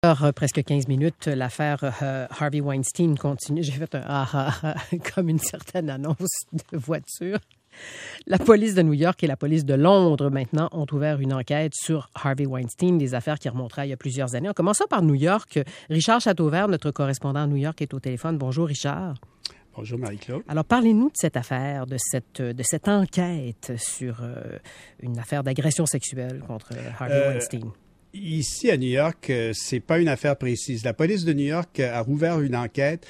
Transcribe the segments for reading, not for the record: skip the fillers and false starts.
Presque 15 minutes, l'affaire Harvey Weinstein continue. J'ai fait un comme une certaine annonce de voiture. La police de New York et la police de Londres, maintenant, ont ouvert une enquête sur Harvey Weinstein, des affaires qui remonteraient il y a plusieurs années. En commençant par New York, Richard Chateauvert, notre correspondant à New York, est au téléphone. Bonjour, Richard. Bonjour, Marie-Claude. Alors, parlez-nous de cette affaire, de cette enquête sur une affaire d'agression sexuelle contre Harvey Weinstein. Ici, à New York, c'est pas une affaire précise. La police de New York a rouvert une enquête,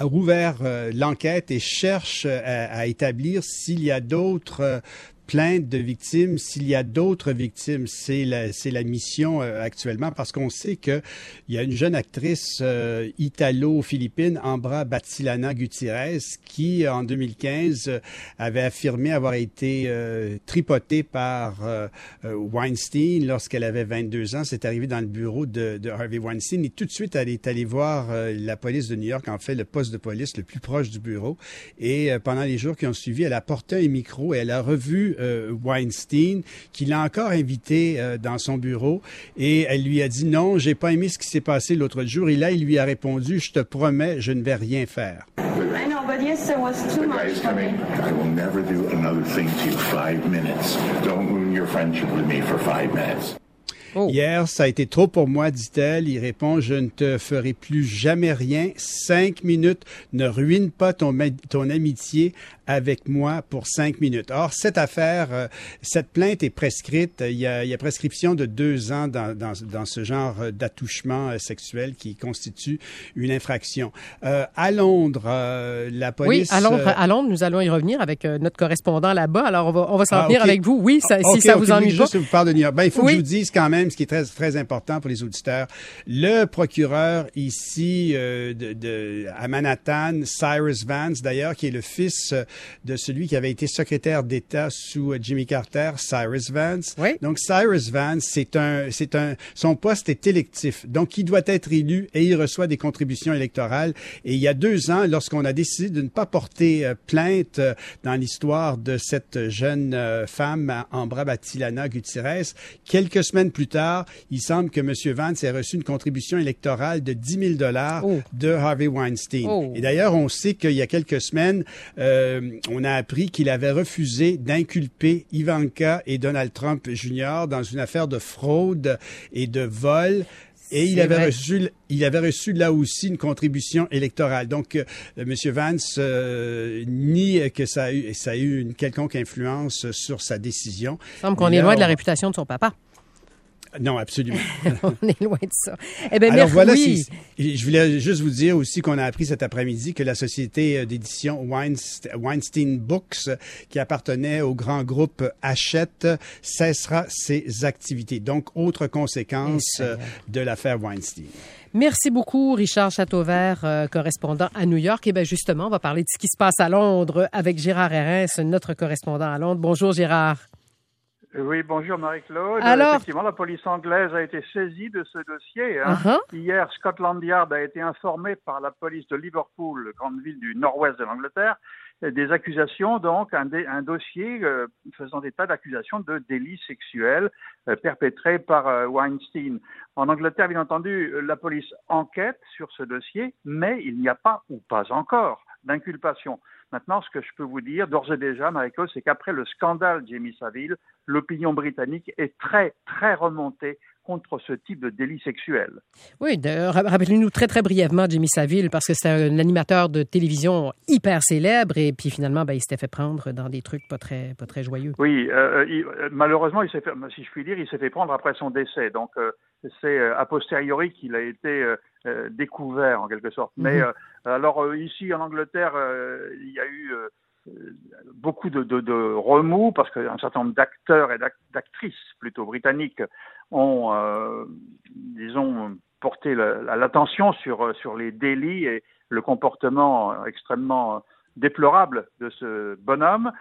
l'enquête et cherche à établir s'il y a d'autres plaintes de victimes, s'il y a d'autres victimes. C'est la mission actuellement, parce qu'on sait qu'il y a une jeune actrice italo-philippine, Ambra Battilana Gutierrez, qui, en 2015, avait affirmé avoir été tripotée par Weinstein lorsqu'elle avait 22 ans. C'est arrivé dans le bureau de Harvey Weinstein, et tout de suite, elle est allée voir la police de New York, en fait, le poste de police le plus proche du bureau. Et pendant les jours qui ont suivi, elle a porté un micro et elle a revu Weinstein, qui l'a encore invité dans son bureau, et elle lui a dit non, j'ai pas aimé ce qui s'est passé l'autre jour, et là il lui a répondu, je te promets, je ne vais rien faire. I know, but yesterday was too much for me. I will never do another thing to you. 5 minutes. Don't ruin your friendship with me for 5 minutes. Oh. Hier, ça a été trop pour moi, dit-elle. Il répond, je ne te ferai plus jamais rien. 5 minutes. Ne ruine pas ton amitié avec moi pour 5 minutes. Or, cette affaire, cette plainte est prescrite. Il y a prescription de 2 ans dans ce genre d'attouchement sexuel qui constitue une infraction. À Londres, la police... Oui, à Londres, nous allons y revenir avec notre correspondant là-bas. Alors, on va s'en tenir avec vous. Oui, si ça vous ennuie pas. Juste vous parle de New York. Il faut que je vous dise quand même ce qui est très, très important pour les auditeurs. Le procureur ici à Manhattan, Cyrus Vance, d'ailleurs, qui est le fils de celui qui avait été secrétaire d'État sous Jimmy Carter, Cyrus Vance. Oui. Donc, Cyrus Vance, son poste est électif. Donc, il doit être élu et il reçoit des contributions électorales. Et il y a 2 ans, lorsqu'on a décidé de ne pas porter plainte dans l'histoire de cette jeune femme, Ambra Battilana Gutierrez, quelques semaines plus tard, il semble que M. Vance ait reçu une contribution électorale de $10 000 de Harvey Weinstein. Oh. Et d'ailleurs, on sait qu'il y a quelques semaines, on a appris qu'il avait refusé d'inculper Ivanka et Donald Trump Jr. dans une affaire de fraude et de vol. Et il avait reçu là aussi une contribution électorale. Donc, M. Vance nie que ça a eu une quelconque influence sur sa décision. Il semble qu'on est loin de la réputation de son papa. Non, absolument. On est loin de ça. Eh bien, alors voilà, oui. Je voulais juste vous dire aussi qu'on a appris cet après-midi que la société d'édition Weinstein Books, qui appartenait au grand groupe Hachette, cessera ses activités. Donc, autre conséquence de l'affaire Weinstein. Merci beaucoup, Richard Chateauvert, correspondant à New York. Et bien, justement, on va parler de ce qui se passe à Londres avec Gérard Herrens, notre correspondant à Londres. Bonjour, Gérard. Oui, bonjour Marie-Claude. Alors... Effectivement, la police anglaise a été saisie de ce dossier. Hein. Hier, Scotland Yard a été informé par la police de Liverpool, grande ville du nord-ouest de l'Angleterre, des accusations, donc un dossier faisant état d'accusations de délits sexuels perpétrés par Weinstein. En Angleterre, bien entendu, la police enquête sur ce dossier, mais il n'y a pas, ou pas encore, d'inculpation. Maintenant, ce que je peux vous dire, d'ores et déjà, Marie-Claude, c'est qu'après le scandale Jimmy Savile, l'opinion britannique est très, très remontée contre ce type de délit sexuel. Oui, rappelez-nous très, très brièvement Jimmy Savile, parce que c'est un animateur de télévision hyper célèbre, et puis finalement, il s'était fait prendre dans des trucs pas très joyeux. Oui, malheureusement, si je puis dire, il s'est fait prendre après son décès. Donc, c'est a posteriori qu'il a été découvert, en quelque sorte. Mais alors, ici, en Angleterre, il y a eu... beaucoup de remous, parce qu'un certain nombre d'acteurs et d'actrices plutôt britanniques ont, disons, porté l'attention sur les délits et le comportement extrêmement déplorable de ce bonhomme.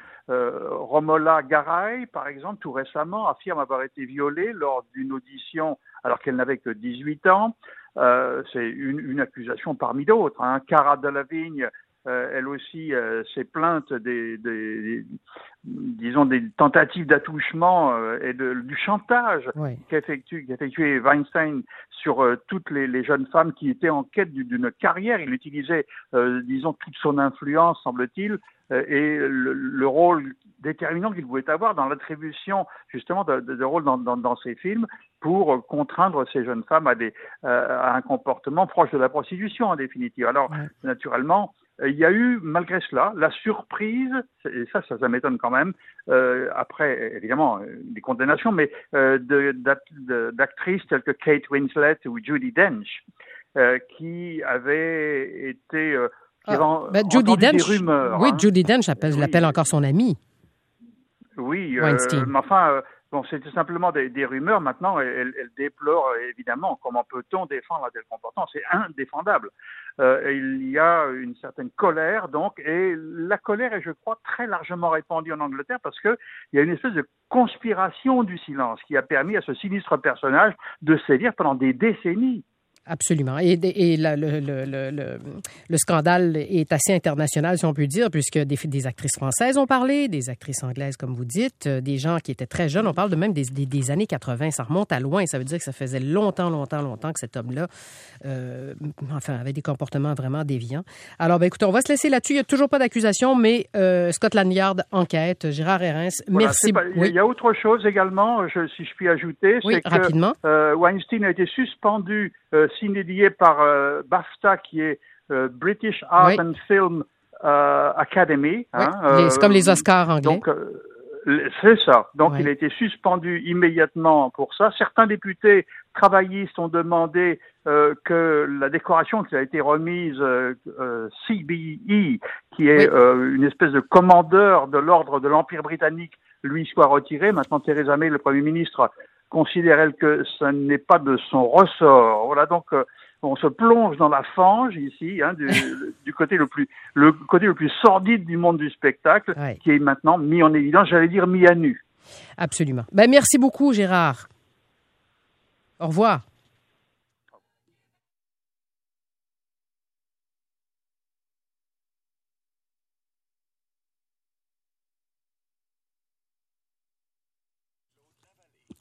Romola Garai, par exemple, tout récemment, affirme avoir été violée lors d'une audition alors qu'elle n'avait que 18 ans. C'est une accusation parmi d'autres. Cara Delevingne elle aussi s'est plainte des tentatives d'attouchement et du chantage qu'a effectué Weinstein sur toutes les jeunes femmes qui étaient en quête d'une carrière. Il utilisait, toute son influence, semble-t-il, et le rôle déterminant qu'il pouvait avoir dans l'attribution justement de rôles dans ces films pour contraindre ces jeunes femmes à un comportement proche de la prostitution en définitive. Alors naturellement, il y a eu malgré cela la surprise, et ça m'étonne quand même, après évidemment des condamnations, mais d'actrices telles que Kate Winslet ou Judi Dench qui avaient été Judi Dench, des rumeurs. Oui, Judi Dench l'appelle encore son amie. Oui, Weinstein. mais enfin, c'était simplement des rumeurs. Maintenant, elle déplore évidemment comment peut-on défendre un tel comportement. C'est indéfendable. Il y a une certaine colère, donc, et la colère est, je crois, très largement répandue en Angleterre parce que il y a une espèce de conspiration du silence qui a permis à ce sinistre personnage de sévir pendant des décennies. Absolument. Et le scandale est assez international, si on peut dire, puisque des actrices françaises ont parlé, des actrices anglaises, comme vous dites, des gens qui étaient très jeunes. On parle de même des années 80. Ça remonte à loin. Ça veut dire que ça faisait longtemps que cet homme-là avait des comportements vraiment déviants. Alors, écoutez, on va se laisser là-dessus. Il n'y a toujours pas d'accusation, mais Scotland Yard enquête. Gérard Herrens, merci. Il y a autre chose également, si je puis ajouter, c'est rapidement. Que Weinstein a été suspendu sine die par BAFTA, qui est British Art and Film Academy. C'est comme les Oscars anglais. Donc, c'est ça. Donc, il a été suspendu immédiatement pour ça. Certains députés travaillistes ont demandé que la décoration qui a été remise CBE, qui est une espèce de commandeur de l'ordre de l'Empire britannique, lui soit retirée. Maintenant, Theresa May, le Premier ministre, considère elle que ça n'est pas de son ressort. Voilà, donc on se plonge dans la fange ici, du côté le plus sordide du monde du spectacle, qui est maintenant mis en évidence, j'allais dire mis à nu. Absolument. Merci beaucoup, Gérard. Au revoir.